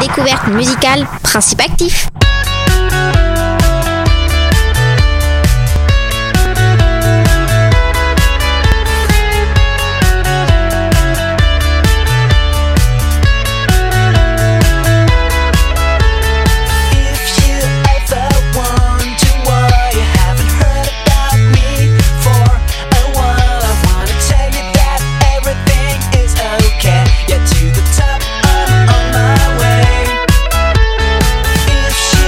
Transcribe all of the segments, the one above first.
découverte musicale, principe actif. Get to the top, I'm on my way. If she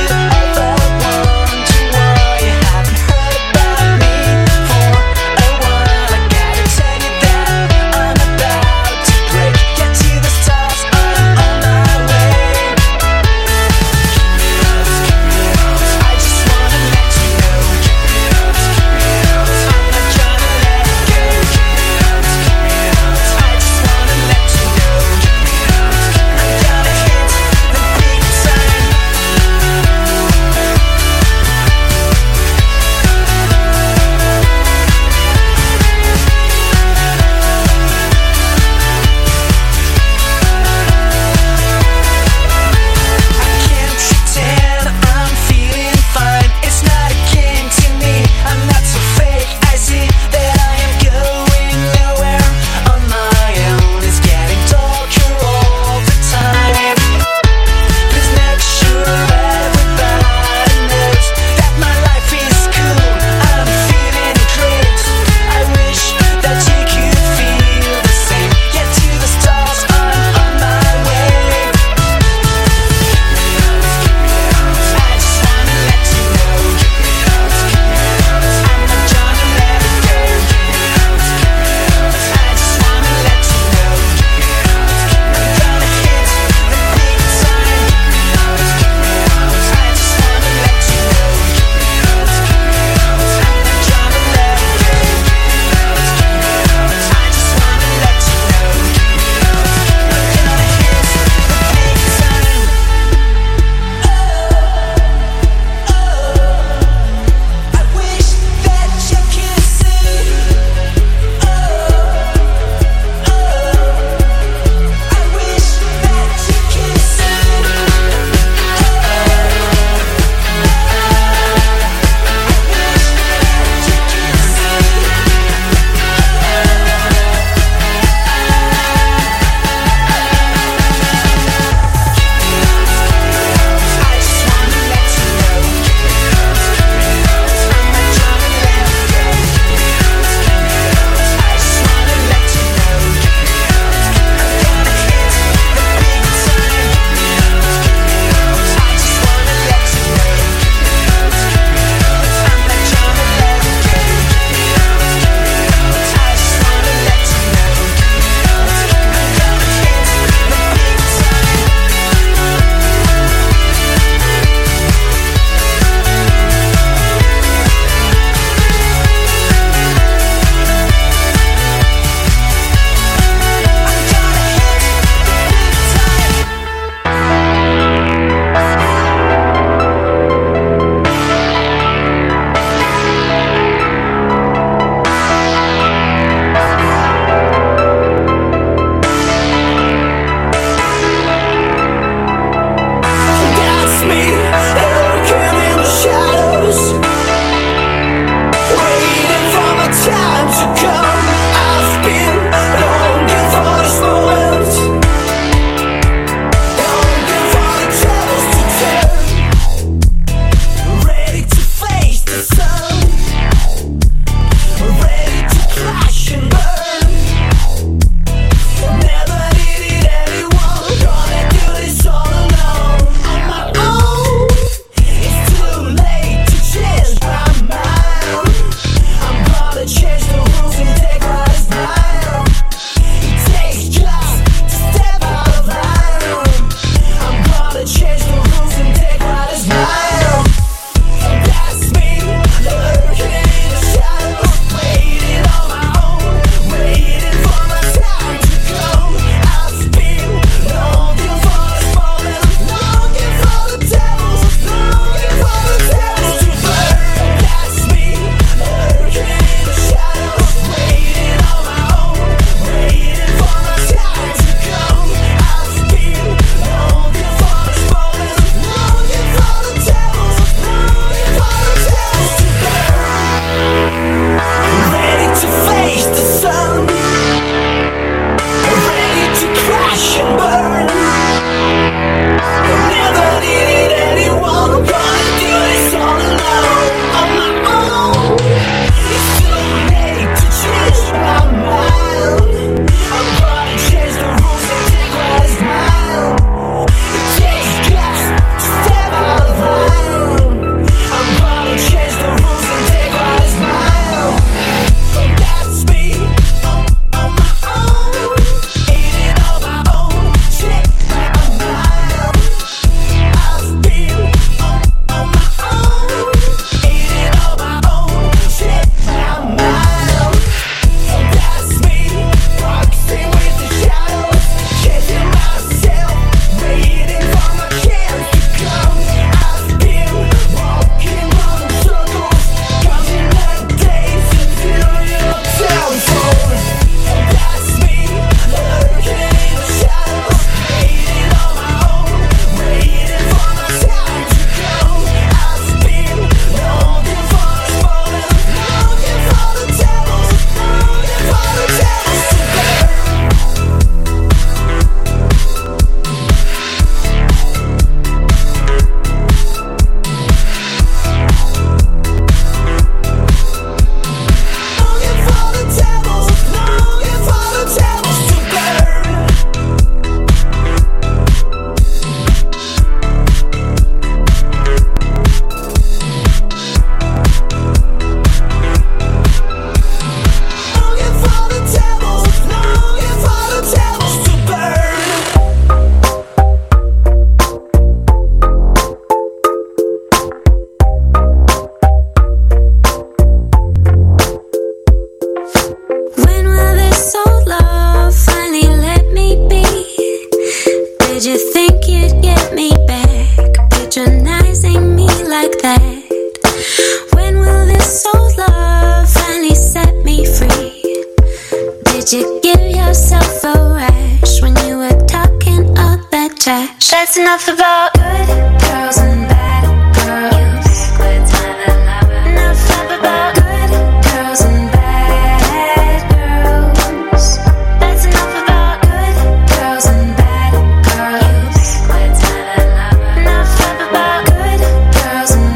enough about good girls and bad girls. Enough about good girls and bad girls. That's enough about good girls and bad girls. Enough about good girls and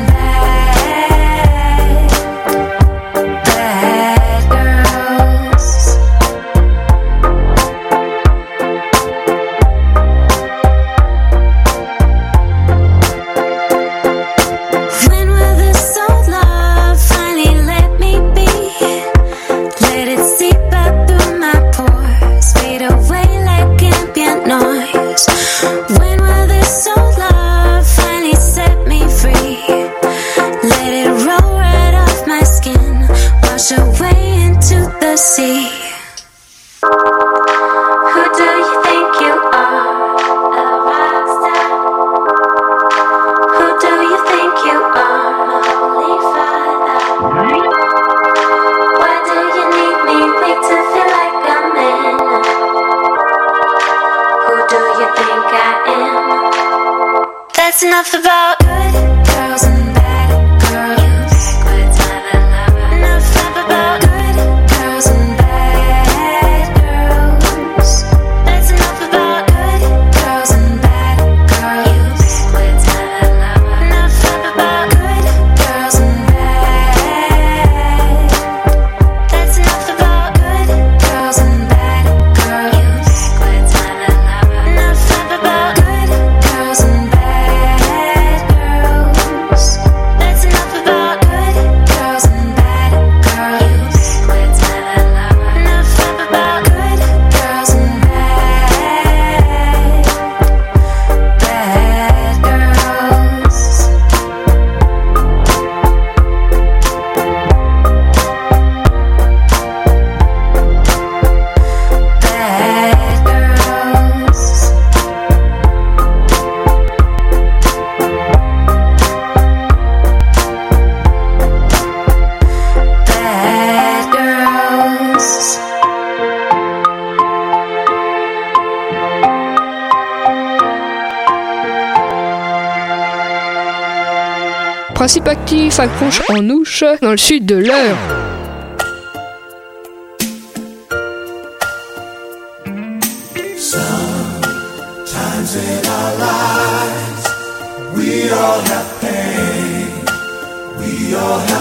bad girls. When will this old love finally let me be? Let it seep out through my pores, fade away like ambient noise. When will this old love finally set me free? Let it roll right off my skin, wash away into the sea. Who do you think you are? A rock star? Who do you think you are? My holy father. Why do you need me weak to feel like a man? Who do you think I am? That's enough about good girls and bad girls. Enough about good girls and bad girls. That's enough about good girls and bad girls. Enough about good girls and bad. That's enough about good girls and bad girls. Enough about good girls and bad girls. That's enough about good girls and bad girls. Enough about good girls and bad girls. Bad girls. Bad girls. Principe actif accroche en ouche dans le sud de l'Eure. Sometimes in our lives, we all have pain, we all have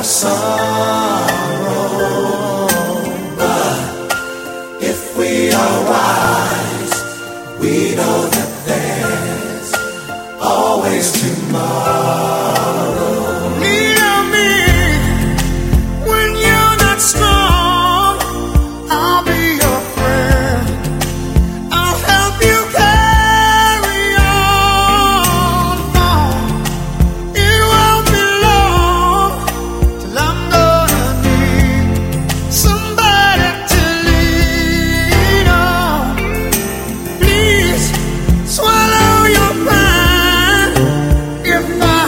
sorrow. But if we are wise, we know that there's always tomorrow. Lean on me when you're not strong. I'll be your friend. I'll help you carry on. No, it won't be long till I'm gonna need somebody to lean on. Please swallow your pride if I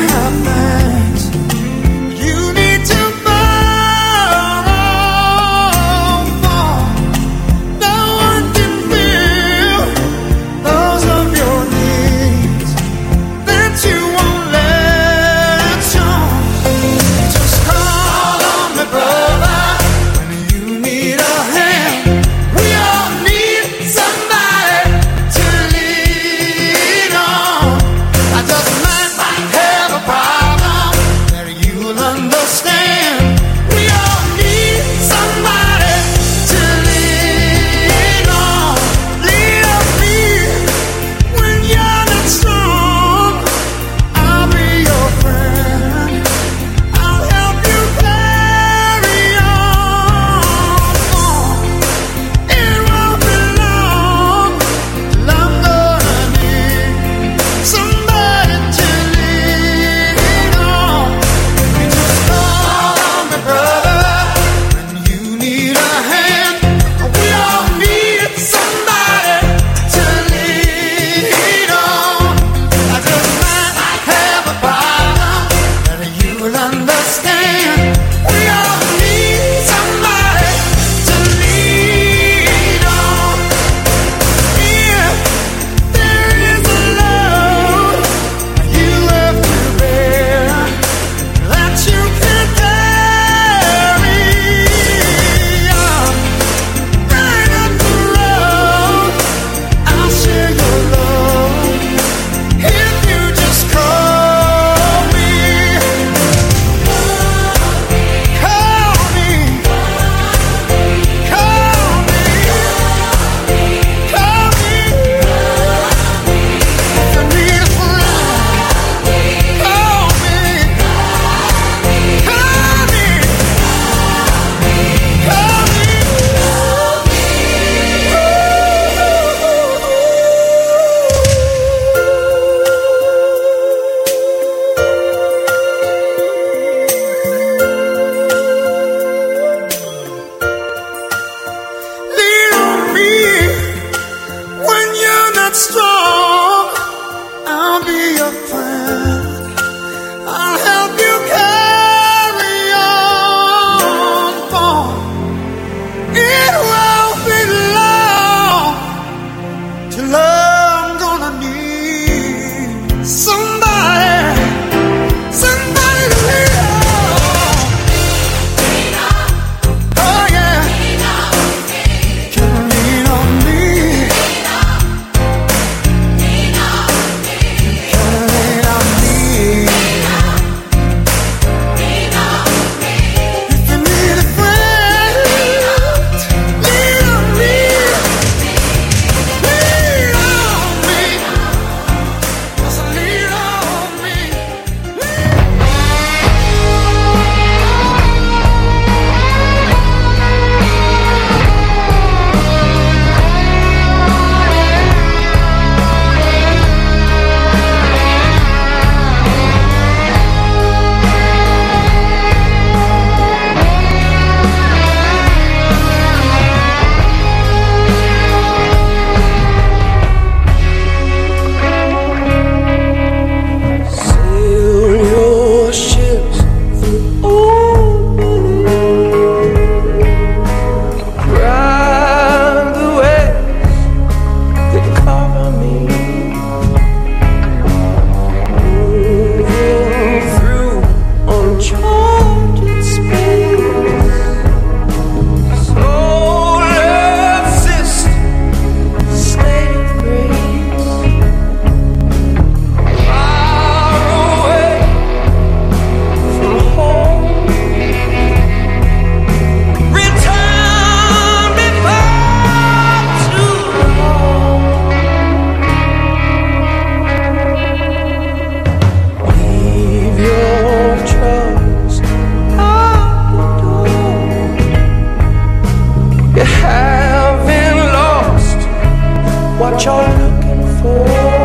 you're looking for.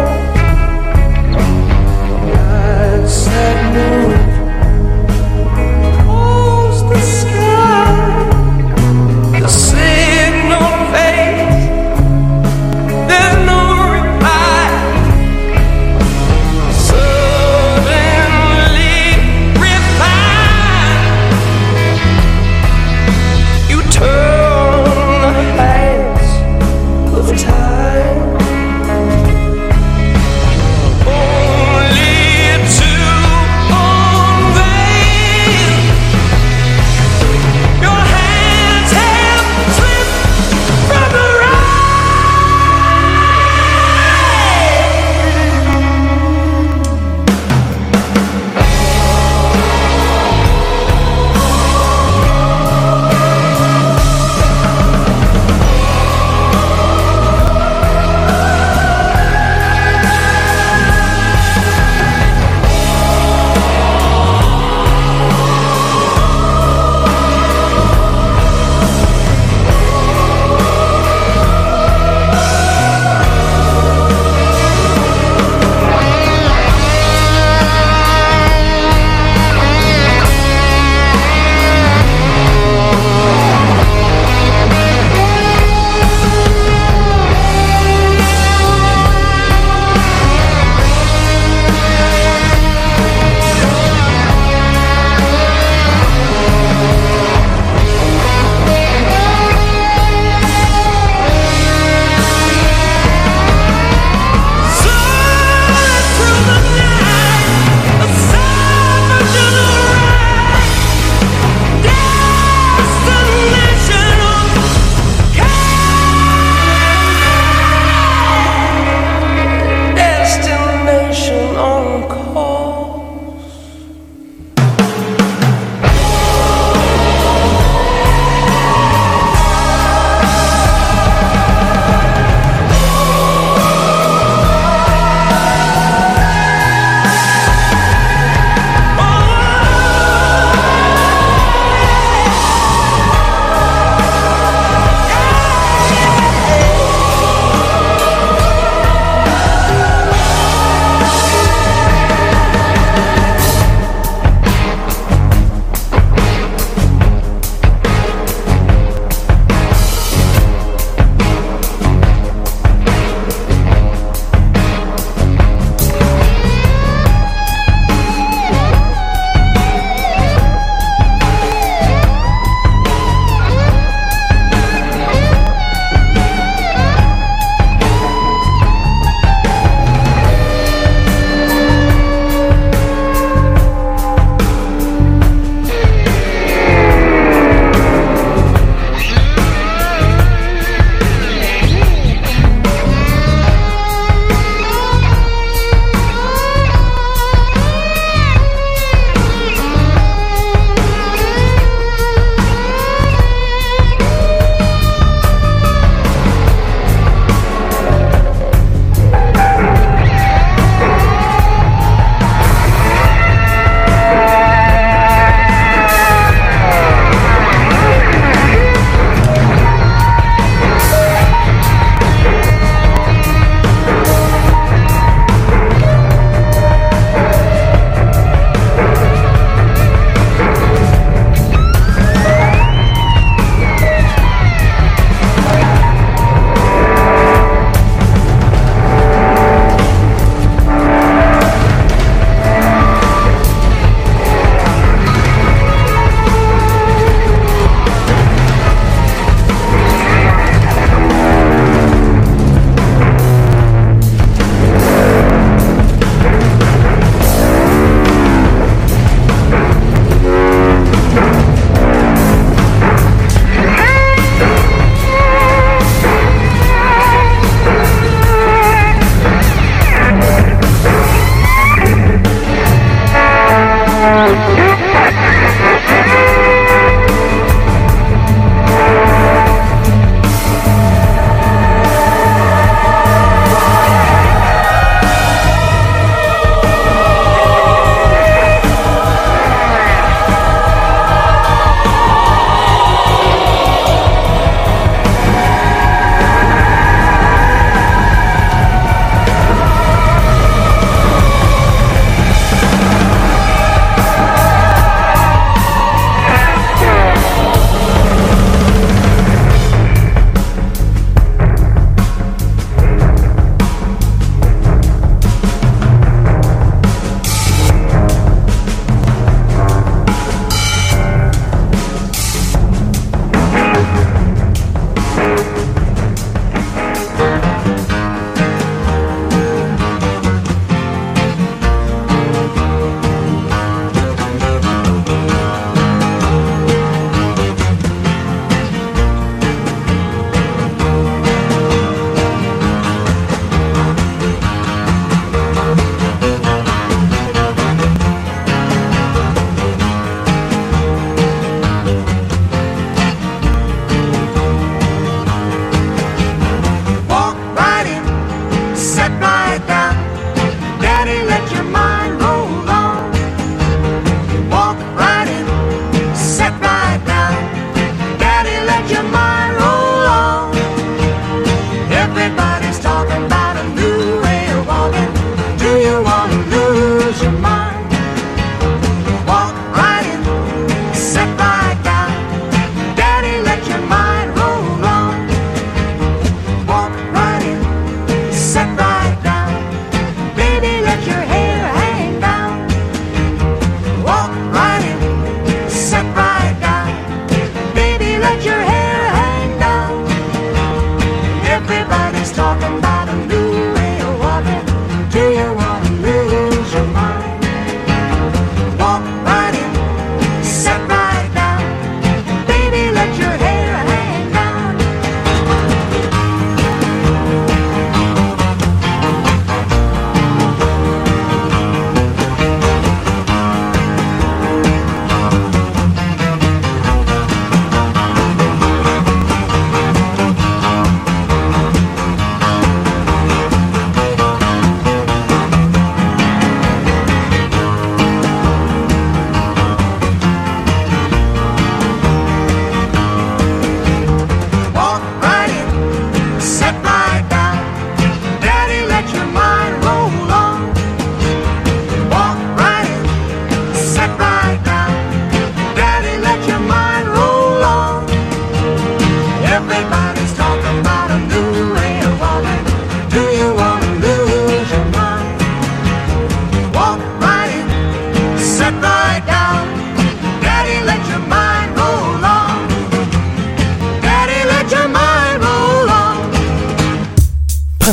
Lights that move across the sky. The signal fades, there's no reply. Suddenly refined, you turn the hands of time.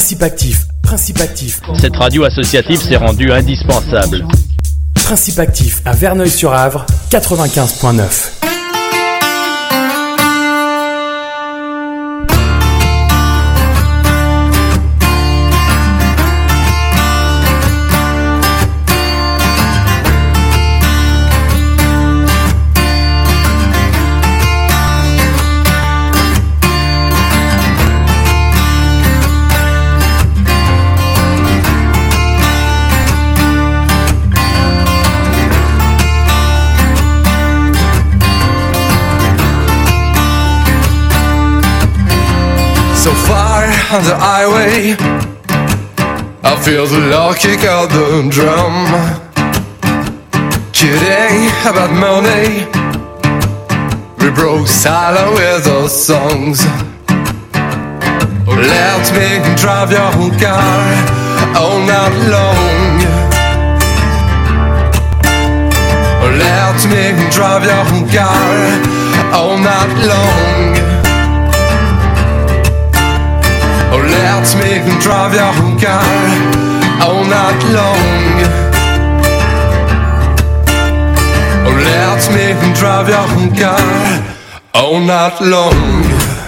Principe actif, Principe actif. Cette radio associative s'est rendue indispensable. Principe actif à Verneuil-sur-Avre, 95.9. So far on the highway, I feel the law kick out the drum. Kidding about money, we broke silent with our songs. Let me drive your car all night long. Let me drive your car all night long. Oh, let me drive your car all night long. Oh, let me drive your car all night long.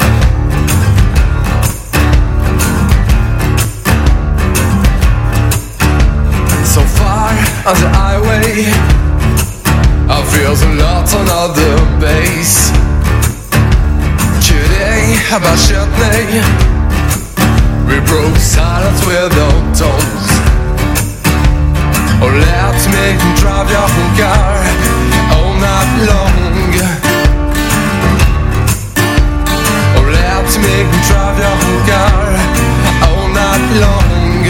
So far on the highway, I feel the lot on the bass. Kidding about Chutney, we broke silence with our tones. Oh, let me drive your car all night long. Oh, let me drive your car all night long.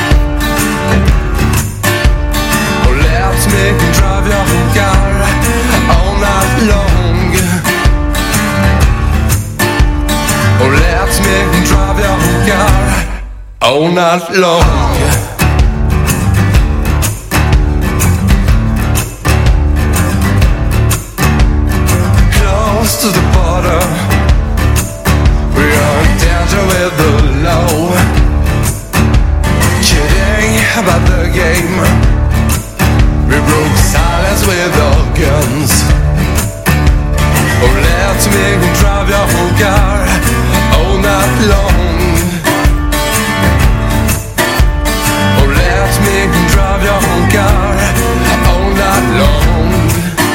Oh, let me drive your car all night long. Oh, let me drive your car all night long. Close to the border, we are in danger with the law. Kidding about the game, we broke silence with our guns. Oh, let me drive your car all night long. Oh, let me drive your car all night long.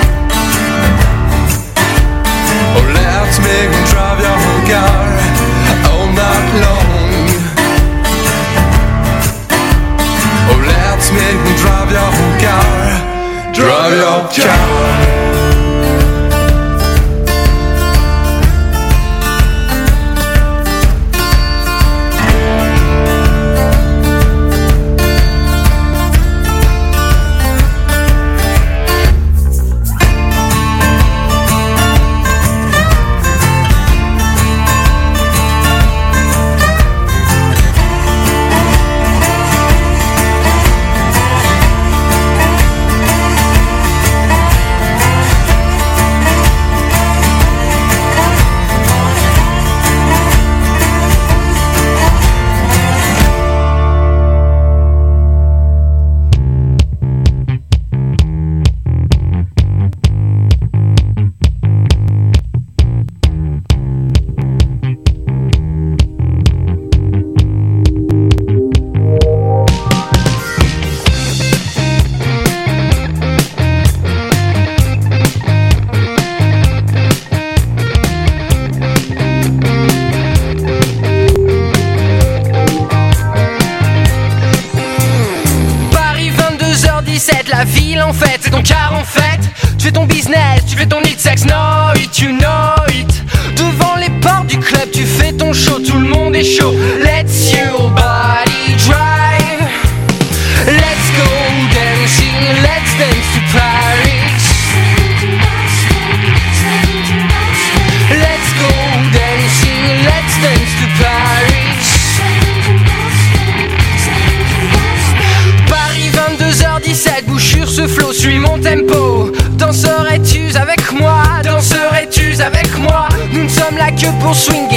Oh, let me drive your car all night long. Oh, let me drive your car, drive your car. La ville en fait, c'est ton car en fait. Tu fais ton business, tu fais ton hit sex, know it, you know it. Devant les portes du club, tu fais ton show, tout le monde est chaud. Let's your body drive. Let's go dancing, let's dance to Paris. Let's go dancing, let's dance to Paris. Paris 22h17, bouchure ce flow, suis mon tempo. Danserais-tu avec moi? Danserais-tu avec moi? Nous ne sommes là que pour swing